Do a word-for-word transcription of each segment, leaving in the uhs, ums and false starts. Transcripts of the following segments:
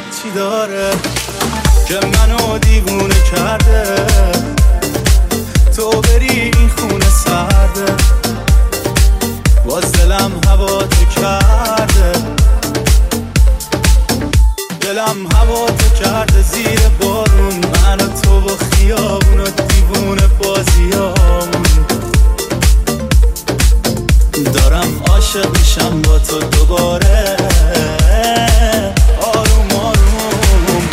چی داره که منو دیوونه کرده، تو بری این خونه سرده، باز دلم هوا تو کرده، دلم هوا تو کرده زیر بارون، من و تو با خیابون و دیوونه بازیامون. دارم عاشق میشم با تو دوباره، آروم آروم.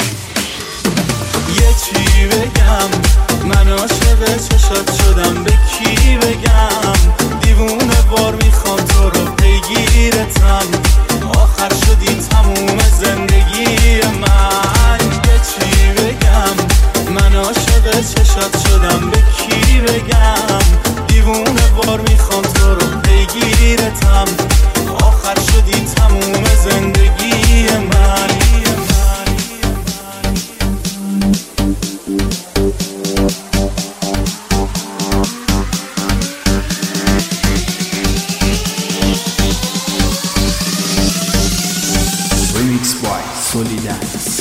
یه چی بگم، من عاشق چشات شدم، به کی بگم؟ دیوونه بار میخوام تو رو پیگیرتم، آخر شدی تموم زندگی من. یه چی بگم، من عاشق چشات شدم، به کی بگم؟ دیوونه بار میخوام تو رو پیگیرتم، آخر شدی تموم زندگی من. Remix by Solidance.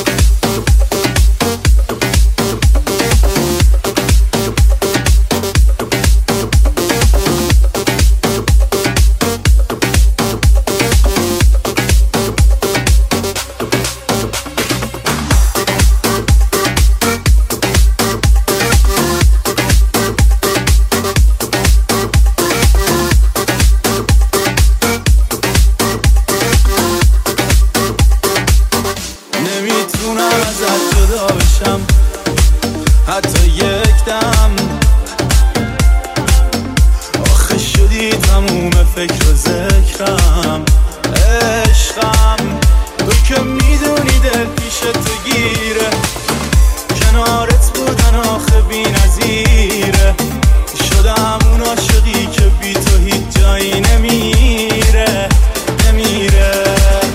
حتی یک دم، آخه شدی تموم فکر و ذکرم. عشقم تو که میدونی دل پیش تو گیره، کنارت بودن آخه بی نظیره، شدم اون عاشقی که بی تو هیچ جایی نمیره نمیره.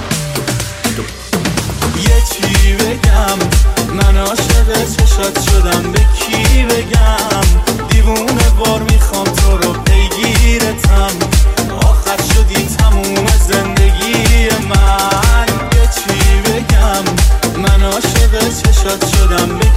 یه چی بگم، من عاشق چشات شدم، به کی بگم؟ دیوونه بار میخوام تو رو پیگیرتم، آخر شدی تموم زندگی من. یه چی بگم، من عاشق چشات شدم،